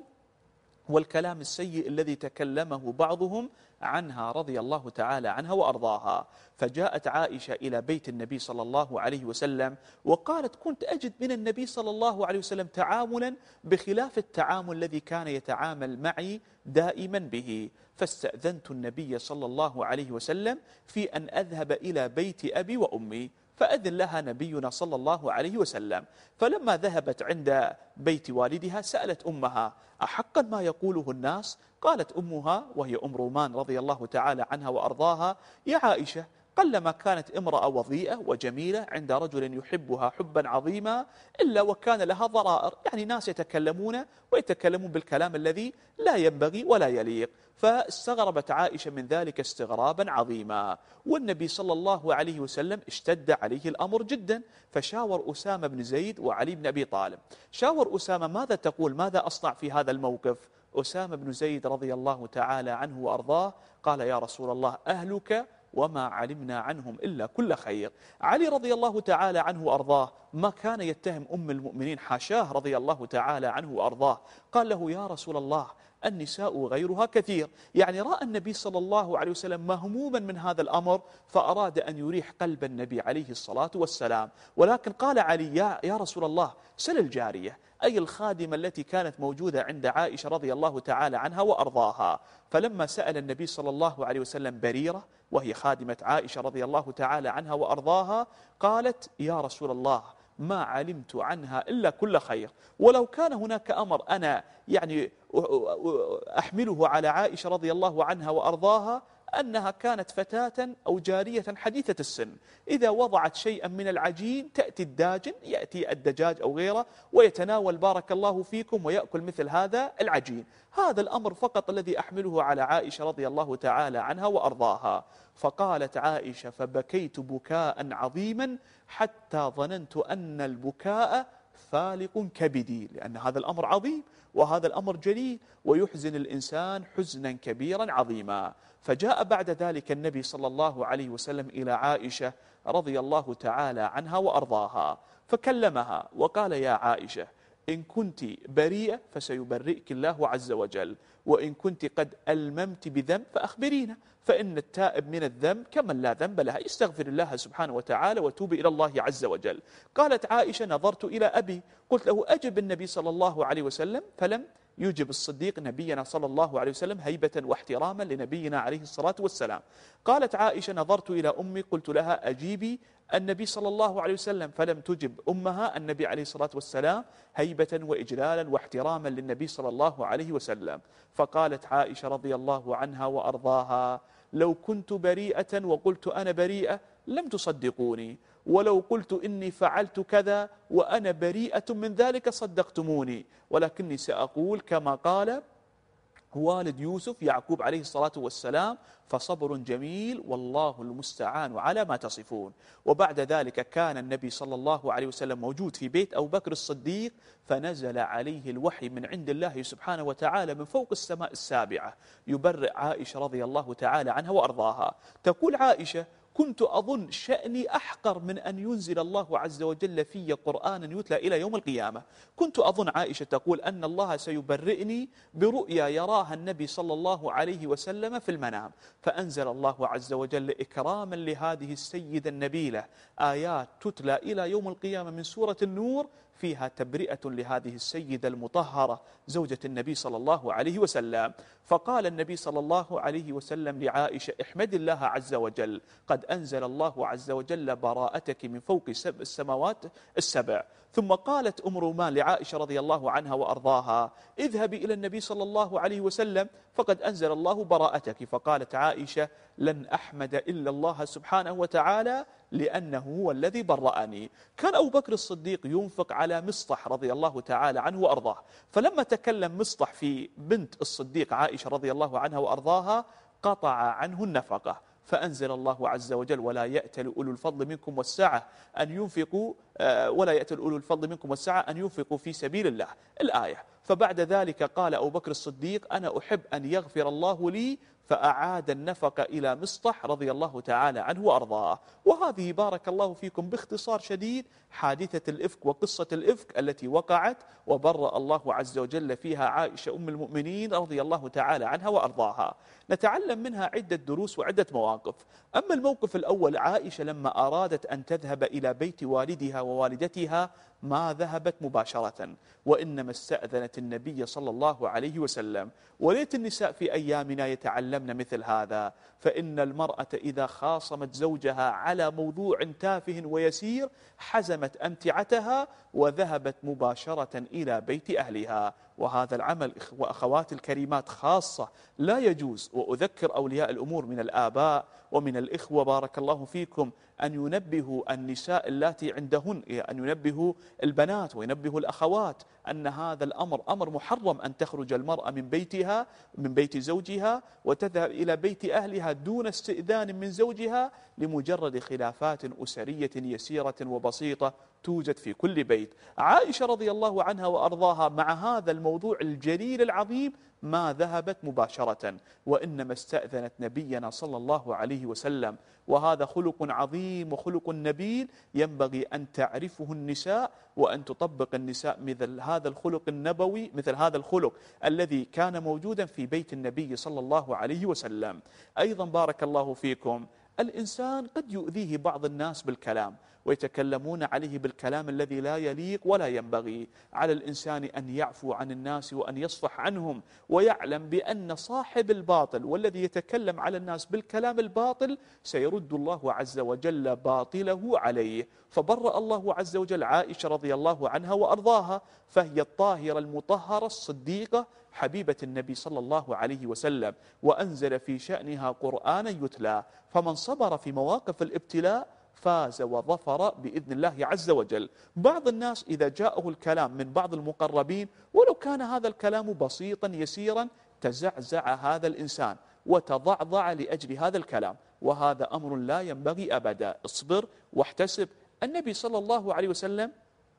والكلام السيء الذي تكلمه بعضهم عنها رضي الله تعالى عنها وأرضاها. فجاءت عائشة إلى بيت النبي صلى الله عليه وسلم وقالت: كنت أجد من النبي صلى الله عليه وسلم تعاملا بخلاف التعامل الذي كان يتعامل معي دائما به، فاستأذنت النبي صلى الله عليه وسلم في أن أذهب إلى بيت أبي وأمي، فأذن لها نبينا صلى الله عليه وسلم. فلما ذهبت عند بيت والدها سألت أمها: أحقا ما يقوله الناس؟ قالت أمها وهي أم رومان رضي الله تعالى عنها وأرضاها: يا عائشة، قلما كانت امرأة وضيئة وجميلة عند رجل يحبها حبا عظيما إلا وكان لها ضرائر، يعني ناس يتكلمون بالكلام الذي لا ينبغي ولا يليق. فاستغربت عائشة من ذلك استغرابا عظيما. والنبي صلى الله عليه وسلم اشتد عليه الأمر جدا، فشاور أسامة بن زيد وعلي بن أبي طالب. شاور أسامة: ماذا تقول، ماذا أصنع في هذا الموقف؟ أسامة بن زيد رضي الله تعالى عنه وأرضاه قال: يا رسول الله، أهلك وما علمنا عنهم إلا كل خير. علي رضي الله تعالى عنه وأرضاه ما كان يتهم أم المؤمنين، حاشاه رضي الله تعالى عنه وأرضاه. قال له: يا رسول الله، النساء غيرها كثير. يعني رأى النبي صلى الله عليه وسلم مهموما من هذا الأمر، فأراد أن يريح قلب النبي عليه الصلاة والسلام. ولكن قال علي: يا رسول الله، سل الجارية، أي الخادمة التي كانت موجودة عند عائشة رضي الله تعالى عنها وأرضاها. فلما سأل النبي صلى الله عليه وسلم بريرة وهي خادمة عائشة رضي الله تعالى عنها وأرضاها، قالت: يا رسول الله، ما علمت عنها إلا كل خير، ولو كان هناك أمر أنا يعني أحمله على عائشة رضي الله عنها وأرضاها أنها كانت فتاة أو جارية حديثة السن، إذا وضعت شيئا من العجين تأتي الداجن، يأتي الدجاج أو غيره ويتناول بارك الله فيكم ويأكل مثل هذا العجين. هذا الأمر فقط الذي أحمله على عائشة رضي الله تعالى عنها وأرضاها. فقالت عائشة: فبكيت بكاء عظيما حتى ظننت أن البكاء فالق كبدي، لأن هذا الأمر عظيم وهذا الأمر جليل ويحزن الإنسان حزنا كبيرا عظيما. فجاء بعد ذلك النبي صلى الله عليه وسلم إلى عائشة رضي الله تعالى عنها وأرضاها فكلمها وقال: يا عائشة، إن كنت بريئة فسيبرئك الله عز وجل، وإن كنت قد ألممت بذنب فأخبرينا، فإن التائب من الذنب كمن لا ذنب لها، استغفر الله سبحانه وتعالى وتوب إلى الله عز وجل. قالت عائشة: نظرت إلى أبي، قلت له: أجب النبي صلى الله عليه وسلم، فلم يجب الصديق نبينا صلى الله عليه وسلم هيبة واحتراما لنبينا عليه الصلاة والسلام. قالت عائشة: نظرت إلى أمي، قلت لها: أجيبي النبي صلى الله عليه وسلم، فلم تجب أمها النبي عليه الصلاة والسلام هيبة وإجلالا واحتراما للنبي صلى الله عليه وسلم. فقالت عائشة رضي الله عنها وأرضاها: لو كنت بريئة وقلت أنا بريئة لم تصدقوني، ولو قلت إني فعلت كذا وأنا بريئة من ذلك صدقتموني، ولكني سأقول كما قال والد يوسف يعقوب عليه الصلاة والسلام: فصبر جميل والله المستعان على ما تصفون. وبعد ذلك كان النبي صلى الله عليه وسلم موجود في بيت أبو بكر الصديق، فنزل عليه الوحي من عند الله سبحانه وتعالى من فوق السماء السابعة يبرئ عائشة رضي الله تعالى عنها وأرضاها. تقول عائشة: كنت أظن شأني أحقر من أن ينزل الله عز وجل في قرآنا يتلى إلى يوم القيامة. كنت أظن، عائشة تقول، أن الله سيبرئني برؤيا يراها النبي صلى الله عليه وسلم في المنام، فأنزل الله عز وجل إكراما لهذه السيدة النبيلة آيات تتلى إلى يوم القيامة من سورة النور فيها تبرئة لهذه السيدة المطهرة زوجة النبي صلى الله عليه وسلم. فقال النبي صلى الله عليه وسلم لعائشة: احمد الله عز وجل، قد أنزل الله عز وجل براءتك من فوق السماوات السبع. ثم قالت أم رومان لعائشة رضي الله عنها وأرضاها: اذهبي إلى النبي صلى الله عليه وسلم فقد أنزل الله براءتك. فقالت عائشة: لن أحمد إلا الله سبحانه وتعالى لأنه هو الذي برأني. كان أبو بكر الصديق ينفق على مصطح رضي الله تعالى عنه وأرضاه، فلما تكلم مصطح في بنت الصديق عائشة رضي الله عنها وأرضاها قطع عنه النفقة، فأنزل الله عز وجل: ولا يأتل أولو الفضل منكم والسعة أن ينفقوا أن ينفقوا في سبيل الله، الآية. فبعد ذلك قال أبو بكر الصديق: أنا أحب أن يغفر الله لي، فأعاد النفقة إلى مصطح رضي الله تعالى عنه وأرضاه. وهذه بارك الله فيكم باختصار شديد حادثة الإفك وقصة الإفك التي وقعت وبرأ الله عز وجل فيها عائشة أم المؤمنين رضي الله تعالى عنها وأرضاها. نتعلم منها عدة دروس وعدة مواقف. أما الموقف الأول، عائشة لما أرادت أن تذهب إلى بيت والدها ووالدتها ما ذهبت مباشرة، وإنما استأذنت النبي صلى الله عليه وسلم. وليت النساء في أيامنا يتعلمن مثل هذا، فإن المرأة إذا خاصمت زوجها على موضوع تافه ويسير حزمت أمتعتها وذهبت مباشرة إلى بيت أهلها. وهذا العمل وأخوات الكريمات خاصة لا يجوز. وأذكر أولياء الأمور من الآباء ومن الإخوة بارك الله فيكم أن ينبهوا النساء اللاتي عندهن، أن ينبهوا البنات وينبهوا الأخوات أن هذا الأمر أمر محرم، أن تخرج المرأة من بيتها من بيت زوجها وتذهب إلى بيت أهلها دون استئذان من زوجها لمجرد خلافات أسرية يسيرة وبسيطة توجد في كل بيت. عائشة رضي الله عنها وأرضاها مع هذا الموضوع الجليل العظيم ما ذهبت مباشرة، وإنما استأذنت نبينا صلى الله عليه وسلم. وهذا خلق عظيم وخلق نبيل ينبغي أن تعرفه النساء وأن تطبق النساء مثل هذا الخلق النبوي، مثل هذا الخلق الذي كان موجودا في بيت النبي صلى الله عليه وسلم. أيضا بارك الله فيكم، الإنسان قد يؤذيه بعض الناس بالكلام ويتكلمون عليه بالكلام الذي لا يليق ولا ينبغي. على الإنسان أن يعفو عن الناس وأن يصفح عنهم، ويعلم بأن صاحب الباطل والذي يتكلم على الناس بالكلام الباطل سيرد الله عز وجل باطله عليه. فبرأ الله عز وجل عائشة رضي الله عنها وأرضاها، فهي الطاهرة المطهرة الصديقة حبيبة النبي صلى الله عليه وسلم، وأنزل في شأنها قرآنا يتلى، فمن صبر في مواقف الابتلاء فاز وظفر بإذن الله عز وجل. بعض الناس إذا جاءه الكلام من بعض المقربين ولو كان هذا الكلام بسيطا يسيرا تزعزع هذا الإنسان وتضعضع لأجل هذا الكلام، وهذا أمر لا ينبغي أبدا. اصبر واحتسب. النبي صلى الله عليه وسلم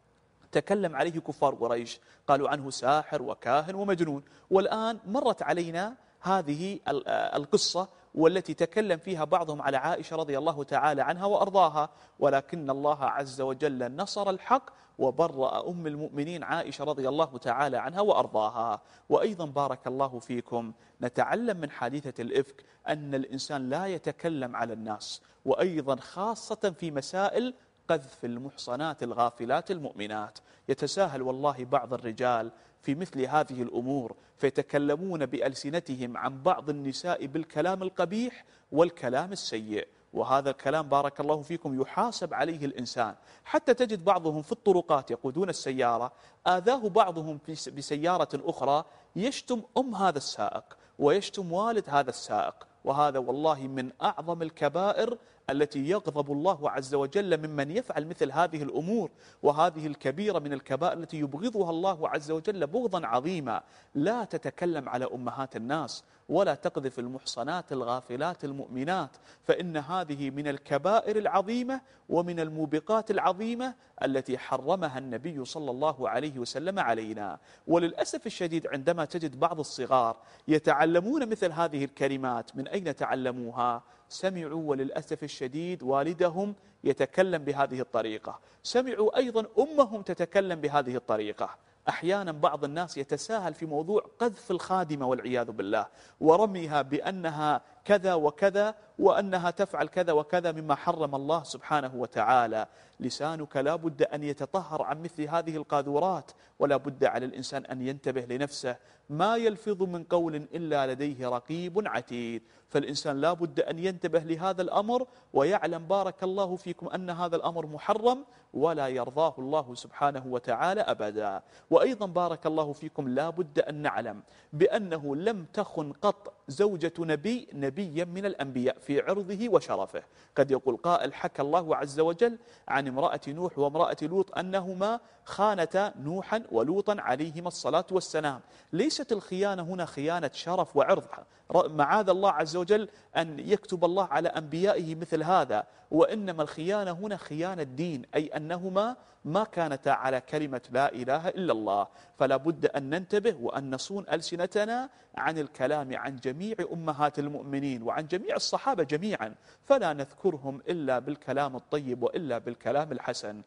تكلم عليه كفار قريش، قالوا عنه ساحر وكاهن ومجنون، والآن مرت علينا هذه القصة والتي تكلم فيها بعضهم على عائشة رضي الله تعالى عنها وأرضاها، ولكن الله عز وجل نصر الحق وبرأ أم المؤمنين عائشة رضي الله تعالى عنها وأرضاها. وأيضا بارك الله فيكم نتعلم من حادثة الإفك أن الإنسان لا يتكلم على الناس، وأيضا خاصة في مسائل قذف المحصنات الغافلات المؤمنات. يتساهل والله بعض الرجال في مثل هذه الأمور فيتكلمون بألسنتهم عن بعض النساء بالكلام القبيح والكلام السيء، وهذا الكلام بارك الله فيكم يحاسب عليه الإنسان. حتى تجد بعضهم في الطرقات يقودون السيارة آذاه بعضهم بسيارة أخرى يشتم هذا السائق ويشتم والد هذا السائق، وهذا والله من أعظم الكبائر التي يغضب الله عز وجل ممن يفعل مثل هذه الأمور، وهذه الكبيرة من الكبائر التي يبغضها الله عز وجل بغضا عظيما. لا تتكلم على أمهات الناس ولا تقذف المحصنات الغافلات المؤمنات، فإن هذه من الكبائر العظيمة ومن الموبقات العظيمة التي حرمها النبي صلى الله عليه وسلم علينا. وللأسف الشديد عندما تجد بعض الصغار يتعلمون مثل هذه الكلمات، من أين تعلموها؟ سمعوا وللأسف الشديد والدهم يتكلم بهذه الطريقة، سمعوا أيضا أمهم تتكلم بهذه الطريقة. أحيانا بعض الناس يتساهل في موضوع قذف الخادمة والعياذ بالله ورميها بأنها كذا وكذا وأنها تفعل كذا وكذا مما حرم الله سبحانه وتعالى. لسانك لا بد أن يتطهر عن مثل هذه القاذورات، ولا بد على الإنسان أن ينتبه لنفسه. ما يلفظ من قول إلا لديه رقيب عتيد، فالإنسان لا بد أن ينتبه لهذا الأمر ويعلم بارك الله فيكم أن هذا الأمر محرم ولا يرضاه الله سبحانه وتعالى أبدا. وأيضا بارك الله فيكم لا بد أن نعلم بأنه لم تخن قط زوجة نبيا من الأنبياء في عرضه وشرفه. قد يقول قائل حكى الله عز وجل عن امرأة نوح وامرأة لوط أنهما خانتا نوحا ولوطا عليهما الصلاة والسلام. ليست الخيانة هنا خيانة شرف وعرض، معاذ الله عز وجل أن يكتب الله على أنبيائه مثل هذا، وإنما الخيانة هنا خيانة دين، أي أنهما ما كانتا على كلمة لا إله إلا الله. فلا بد أن ننتبه وأن نصون ألسنتنا عن الكلام عن جميع أمهات المؤمنين وعن جميع الصحابة جميعا، فلا نذكرهم إلا بالكلام الطيب وإلا بالكلام الحسن.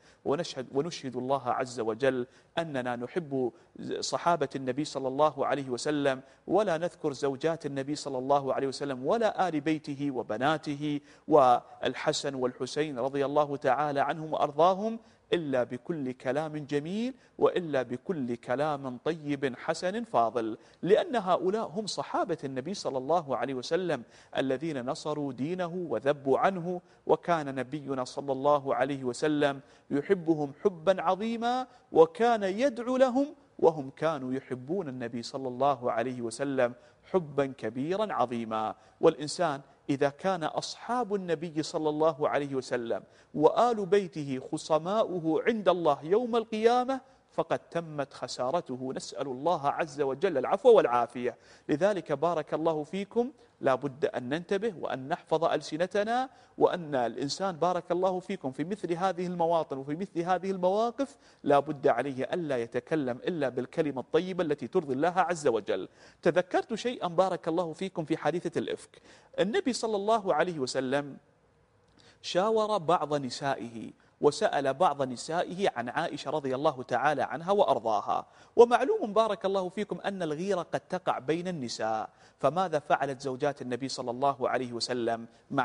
ونشهد الله عز وجل أننا نحب صحابة النبي صلى الله عليه وسلم، ولا نذكر زوجات النبي صلى الله عليه وسلم ولا آل بيته وبناته والحسن والحسين رضي الله تعالى عنهم وأرضاهم إلا بكل كلام جميل وإلا بكل كلام طيب حسن فاضل، لأن هؤلاء هم صحابة النبي صلى الله عليه وسلم الذين نصروا دينه وذبوا عنه. وكان نبينا صلى الله عليه وسلم يحبهم حبا عظيما، وكان يدعو لهم وهم كانوا يحبون النبي صلى الله عليه وسلم حبا كبيرا عظيما. والإنسان إذا كان أصحاب النبي صلى الله عليه وسلم وآل بيته خصماؤه عند الله يوم القيامة فقد تمت خسارته، نسأل الله عز وجل العفو والعافية. لذلك بارك الله فيكم لا بد أن ننتبه وأن نحفظ ألسنتنا، وأن الإنسان بارك الله فيكم في مثل هذه المواطن وفي مثل هذه المواقف لا بد عليه ألا يتكلم إلا بالكلمة الطيبة التي ترضي الله عز وجل. تذكرت شيئا بارك الله فيكم في حادثة الإفك. النبي صلى الله عليه وسلم شاور بعض نسائه وسأل بعض نسائه عن عائشة رضي الله تعالى عنها وأرضاها. ومعلوم بارك الله فيكم أن الغيرة قد تقع بين النساء، فماذا فعلت زوجات النبي صلى الله عليه وسلم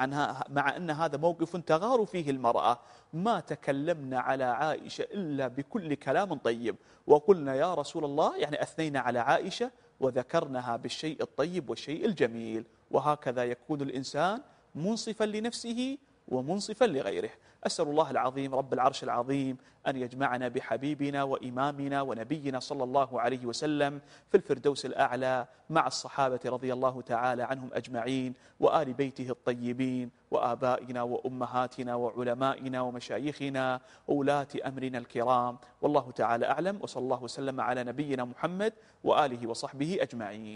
مع أن هذا موقف تغار فيه المرأة؟ ما تكلمنا على عائشة إلا بكل كلام طيب، وقلنا يا رسول الله، يعني أثنينا على عائشة وذكرناها بالشيء الطيب والشيء الجميل. وهكذا يكون الإنسان منصفا لنفسه ومنصفا لغيره. أسأل الله العظيم رب العرش العظيم أن يجمعنا بحبيبنا وإمامنا ونبينا صلى الله عليه وسلم في الفردوس الأعلى مع الصحابة رضي الله تعالى عنهم أجمعين، وآل بيته الطيبين، وآبائنا وأمهاتنا وعلمائنا ومشايخنا وولاة أمرنا الكرام. والله تعالى أعلم، وصلى الله وسلم على نبينا محمد وآله وصحبه أجمعين.